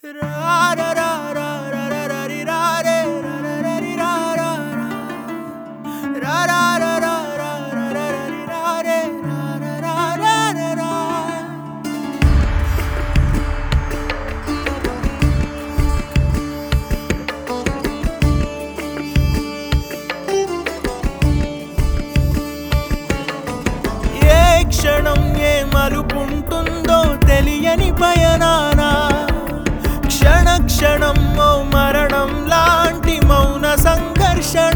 క్షణం ఏ మలుపుంటుందో తెలియని పయనాన క్షణ క్షణం ఓ మరణం లాంటి మౌన సంఘర్షణ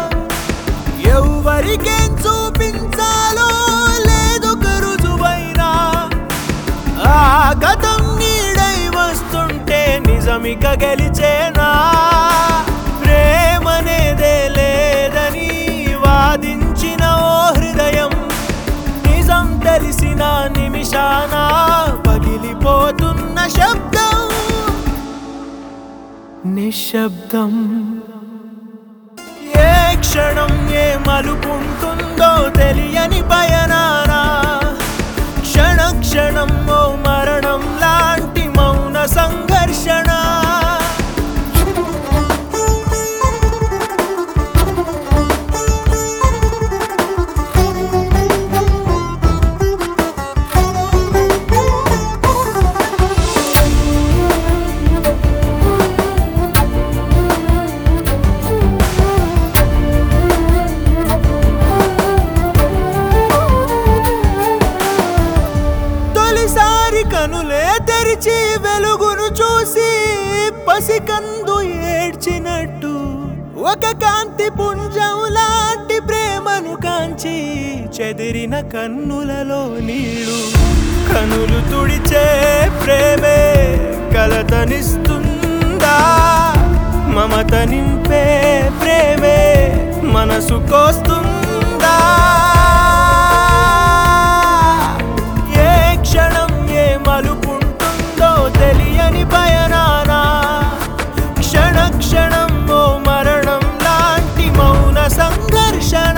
ఎవరికేం చూపించాలో లేదొక రుజువైనా ఆ గతం నీడై వస్తుంటే నిజమిక గెలిచేనా ప్రేమనేదే లేదని వాదించిన ఓ హృదయం నిజం తెలిసిన నిమిషాన పగిలిపోతున్న శబ్దం నిశ్శబ్దం ఏ క్షణం ఏ మలుపుంటుందో తెలియని పయనాన క్షణ క్షణం ఓ మరణం లాంటి మౌన సంఘర్షణ కనులే తెరిచి వెలుగును చూసి పసికందు ఏడ్చినట్టు ఒక కాంతి పుంజం లాంటి ప్రేమను కాంచి చెదిరిన కన్నులలో నీళ్ళు కనులు తుడిచే ప్రేమే కలతనిస్తుందా మమత నింపే ప్రేమే మనసు కోస్తుందా మలుపుంటుందో తెలియని పయనాన క్షణ క్షణం ఓ మరణం లాంటి మౌన సంఘర్షణ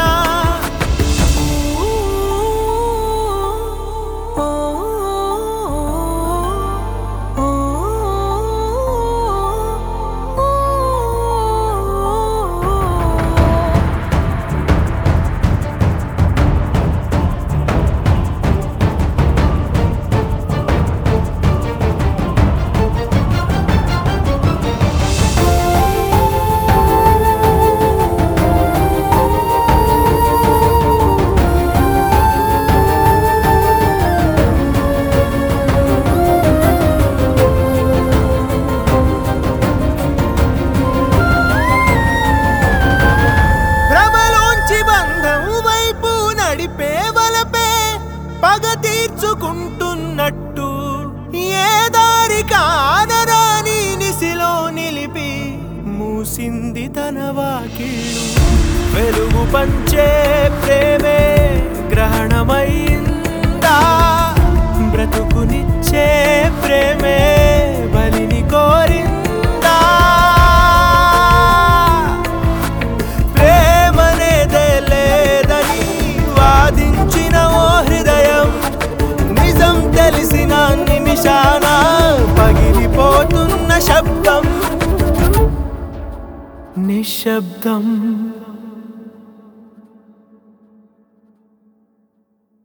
పగ తీర్చుకుంటున్నట్టు ఏ దారి కానరాని నిసిలో నిలిపి మూసింది తన వాకిళ్ళు వెలుగు పంచే ప్రేమే గ్రహణమైందా బ్రతుకునిచ్చే ప్రేమే బలిని కోరిందా ప్రేమనేదే లేదని వాదించిన ఓ హృదయం నిజం తెలిసిన నిమిషాన పగిలిపోతున్న శబ్దం నిశ్శబ్దం